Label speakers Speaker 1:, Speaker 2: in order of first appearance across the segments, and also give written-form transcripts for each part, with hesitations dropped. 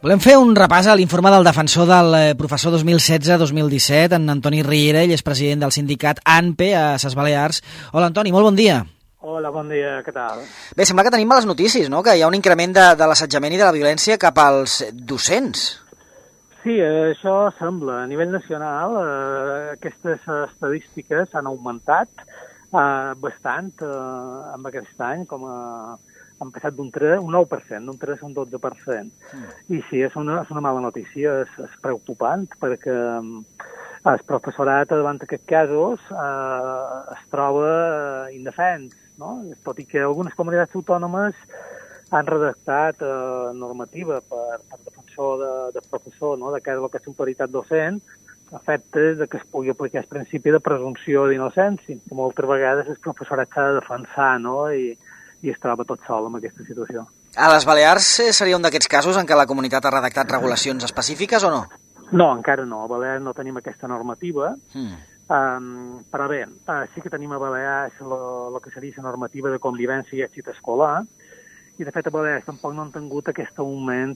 Speaker 1: Volem fer un repàs a l'informe del defensor del professor 2016-2017, en Antoni Riera. Ell és president del sindicat ANPE a Ses Balears. Hola, Antoni, molt bon dia.
Speaker 2: Hola, bon dia, què tal?
Speaker 1: Bé, sembla que tenim males notícies, no?, que hi ha un increment de l'assetjament i de la violència cap als docents.
Speaker 2: Sí, això sembla. A nivell nacional, aquestes estadístiques han augmentat bastant en aquest any, com han passat d'un 9%, d'un 3 a un 12%. I sí, és una mala notícia, és preocupant, perquè el professorat davant d'aquests casos es troba indefens, no? Tot i que algunes comunitats autònomes han redactat normativa per defensor de professor, no?, de cara a la autoritat docent, a efectes de que es pugui aplicar el principi de presumpció d'innocència, que moltes vegades el professorat s'ha de defensar, no?, i es troba tot sol en aquesta situació.
Speaker 1: A les Balears seria un d'aquests casos en què la comunitat ha redactat regulacions específiques o no?
Speaker 2: No, encara no. A Balears no tenim aquesta normativa, però bé, sí que tenim a Balears el que seria la normativa de convivència i èxit escolar, i de fet a Balears tampoc no han tingut aquest augment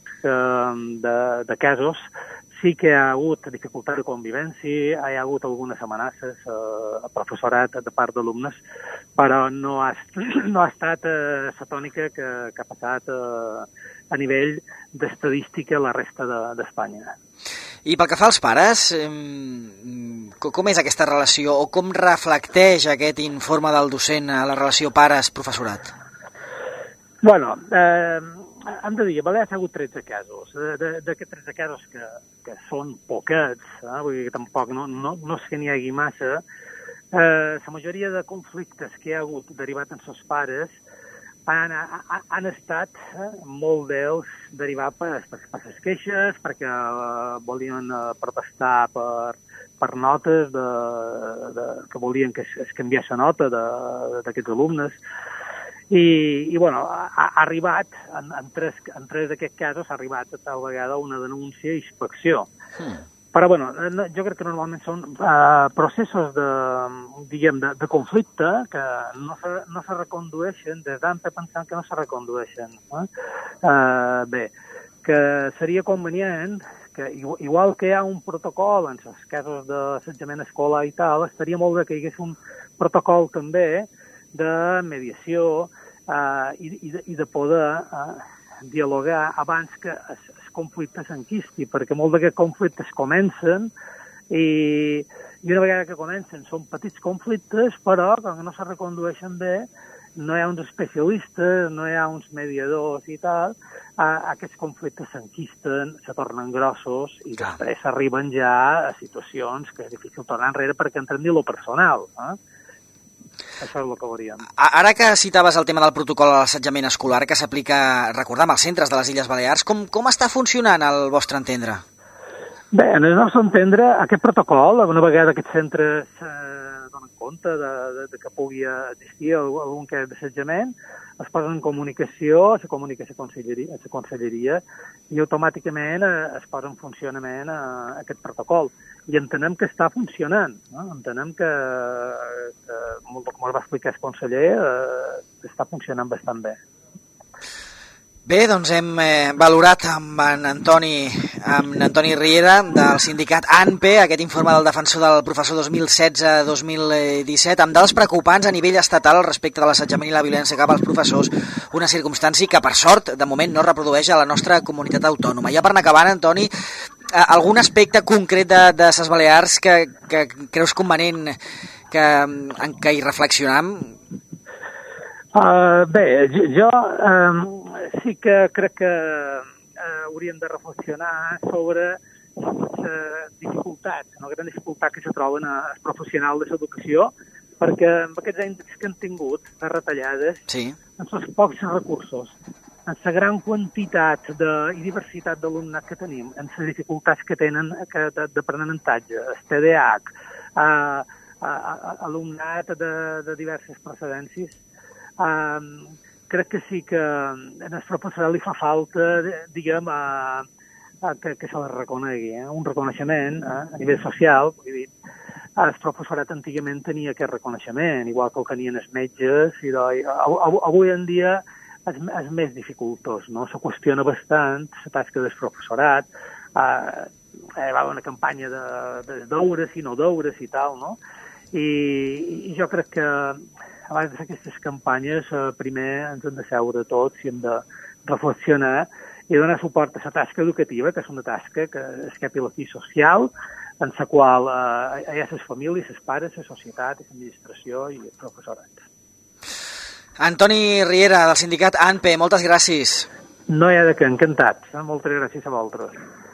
Speaker 2: de casos. Sí que hi ha hagut dificultat de convivència, hi ha hagut algunes amenaces a professorat de part d'alumnes, però no ha estat la tònica que ha passat a nivell d'estadística a la resta d'Espanya.
Speaker 1: I pel que fa als pares, com és aquesta relació o com reflecteix aquest informe del docent a la relació pares-professorat?
Speaker 2: Bueno, hem de dir, a Balears hi ha hagut 13 casos. D'aquests 13 casos que són poquets, vull dir que tampoc no és que n'hi hagi massa, la majoria de conflictes que hi ha hagut derivat en els pares han estat, molt d'ells, derivats per les queixes, perquè volien protestar per notes que volien que es canviés la nota d'aquests alumnes. I bueno, ha arribat, en tres d'aquests casos, ha arribat a tal vegada una denúncia i inspecció. Però bueno, jo crec que normalment són processos de conflicte que no se recondueixen, des d'ANPE pensant que no se recondueixen. Bé, que seria convenient que, igual que hi ha un protocol en els casos d'assetjament escolar i tal, estaria molt bé que hi hagués un protocol també de mediació i de poder dialogar abans que el conflicte s'enquisti, perquè molts d'aquests conflictes comencen i una vegada que comencen són petits conflictes, però com que no se recondueixen bé, no hi ha uns especialistes, no hi ha uns mediadors i tal, aquests conflictes s'enquisten, se tornen grossos i després arriben ja a situacions que és difícil tornar enrere perquè entren ni lo personal. Això és el que veuríem.
Speaker 1: Ara que citaves el tema del protocol a l'assetjament escolar que s'aplica, recordem, als centres de les Illes Balears, com està funcionant al vostre entendre?
Speaker 2: Bé, en el nostre entendre, aquest protocol, una vegada aquests centres donen compte de que pugui existir algun cas d'assetjament, es posen en comunicació, se comunica a la conselleria i automàticament es posa en funcionament aquest protocol. I entenem que està funcionant, no? Entenem que com va explicar el conseller, està funcionant bastant bé.
Speaker 1: Bé, doncs hem valorat amb en Antoni Riera del sindicat ANPE aquest informe del defensor del professor 2016-2017 amb dades preocupants a nivell estatal respecte de l'assetjament i la violència cap als professors, una circumstància que per sort de moment no reprodueix a la nostra comunitat autònoma. Ja per anar acabant, Antoni, algun aspecte concret de Ses Balears que creus convenient en què hi reflexionam?
Speaker 2: Bé, jo sí que crec que hauríem de reflexionar sobre les dificultats, una gran dificultat que se troben els professionals de l'educació, perquè amb aquests anys que han tingut de retallades, amb els pocs recursos, amb la gran quantitat i diversitat d'alumnat que tenim, amb les dificultats que tenen d'aprenentatge, el TDAH, alumnat de diverses procedències, crec que sí que en el professorat li fa falta, diguem, que se li reconegui, un reconeixement a nivell social. Vull dir, el professorat antigament tenia aquest reconeixement, igual que el tenien els metges. Avui en dia és més dificultós, no? Se qüestiona bastant la tasca del professorat, va haver una campanya de deures i no deures i tal, no? I jo crec que abans de fer aquestes campanyes primer ens hem de seure tots i hem de reflexionar i donar suport a la tasca educativa, que és una tasca que és cap i la fi social, en la qual hi ha les famílies, els pares, la societat, l'administració i el professorat.
Speaker 1: Antoni Riera, del sindicat ANPE, moltes gràcies.
Speaker 2: No hi ha de què, encantat. Moltes gràcies a vosaltres.